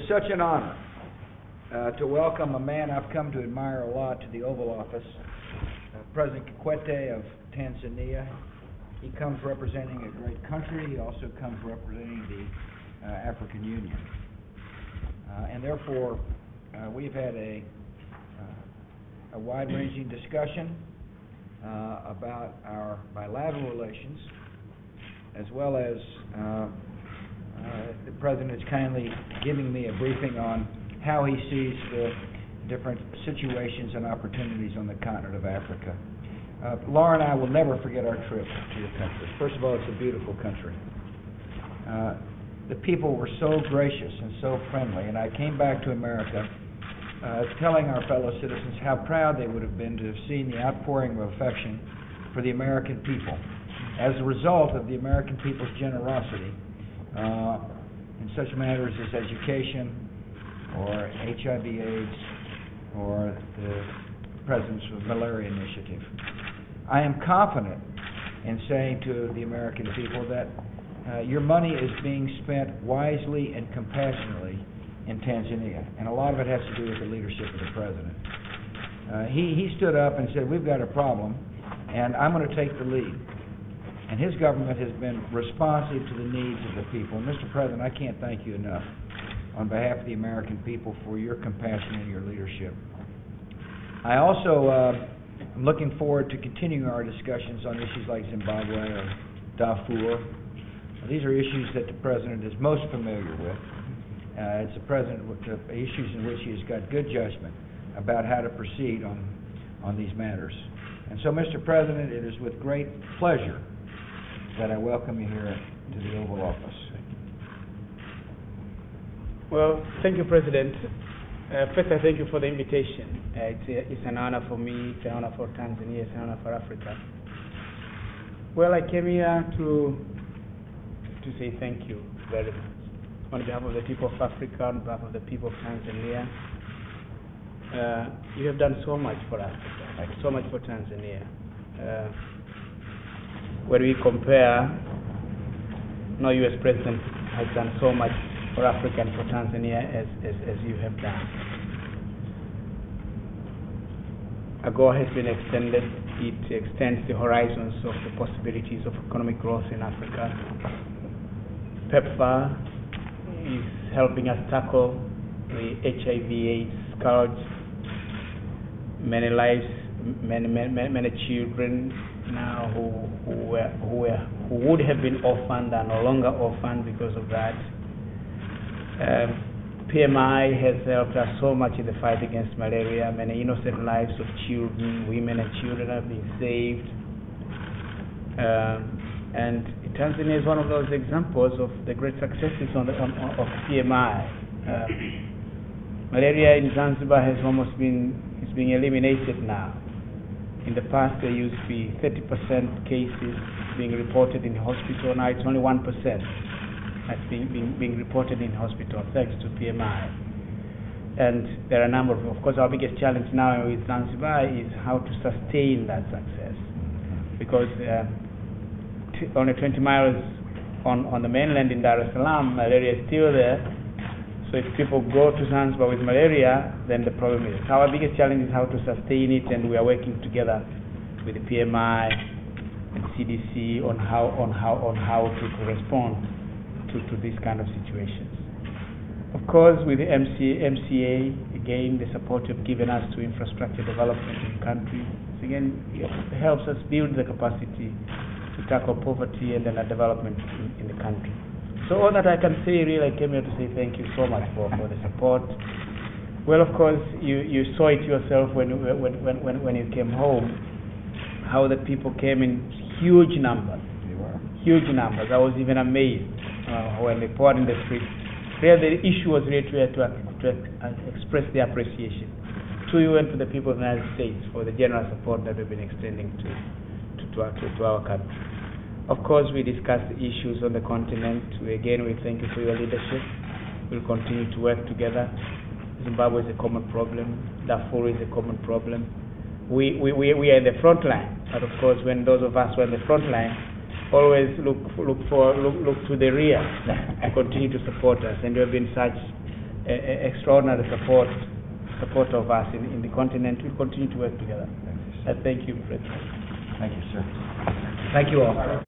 such an honor to welcome a man I've come to admire a lot to the Oval Office, President Kikwete of Tanzania. He comes representing a great country. He also comes representing the African Union. And therefore, we've had a wide-ranging discussion about our bilateral relations, as well as the President is kindly giving me a briefing on how he sees the different situations and opportunities on the continent of Africa. Laura and I will never forget our trip to your country. First of all, it's a beautiful country. The people were so gracious and so friendly, and I came back to America telling our fellow citizens how proud they would have been to have seen the outpouring of affection for the American people as a result of the American people's generosity in such matters as education or HIV/AIDS or the President's Malaria Initiative. I am confident in saying to the American people that your money is being spent wisely and compassionately in Tanzania, and a lot of it has to do with the leadership of the President. He stood up and said, we've got a problem, and I'm going to take the lead. And his government has been responsive to the needs of the people. And Mr. President, I can't thank you enough on behalf of the American people for your compassion and your leadership. I also am looking forward to continuing our discussions on issues like Zimbabwe or Darfur. These are issues that the President is most familiar with. It's a President with issues in which he has got good judgment about how to proceed on these matters. And so, Mr. President, it is with great pleasure that I welcome you here to the Oval Office. Well, thank you, President. First, I thank you for the invitation. It's an honor for me, it's an honor for Tanzania, it's an honor for Africa. Well, I came here to say thank you very much. On behalf of the people of Africa, on behalf of the people of Tanzania, you have done so much for Africa, so much for Tanzania. When we compare, no U.S. President has done so much for Africa and for Tanzania as you have done. AGOA has been extended. It extends the horizons of the possibilities of economic growth in Africa. PEPFAR is helping us tackle the HIV/AIDS scourge. Many lives, many children now who would have been orphaned are no longer orphaned because of that. PMI has helped us so much in the fight against malaria. Many innocent lives of children, women and children have been saved. And Tanzania is one of those examples of the great successes of PMI. Malaria in Zanzibar has almost is being eliminated now. In the past, there used to be 30% cases being reported in hospital. Now it's only 1% that's being reported in hospital, thanks to PMI. And there are a number of course, our biggest challenge now with Zanzibar is how to sustain that success. Because only 20 miles on the mainland in Dar es Salaam, malaria is still there. So if people go to Zanzibar with malaria, then the problem is. So our biggest challenge is how to sustain it, and we are working together with the PMI and CDC on how to respond to these kind of situations. Of course, with the MCA, again, the support you've given us to infrastructure development in the country, again, it helps us build the capacity to tackle poverty and then development in the country. So all that I can say, really, I came here to say thank you so much for the support. Well, of course, you saw it yourself when you came home, how the people came in huge numbers. Huge numbers. I was even amazed when they poured in the streets. Really, the issue was really to express their appreciation to you and to the people of the United States for the general support that we've been extending to our country. Of course, we discussed the issues on the continent. We thank you for your leadership. We'll continue to work together. Zimbabwe is a common problem. Darfur is a common problem. We are in the front line, but of course, when those of us who are in the front line always look to the rear and continue to support us. And you have been such extraordinary support of us in the continent. We'll continue to work together. Thank you, sir. Thank you, President. Thank you, sir. Thank you all.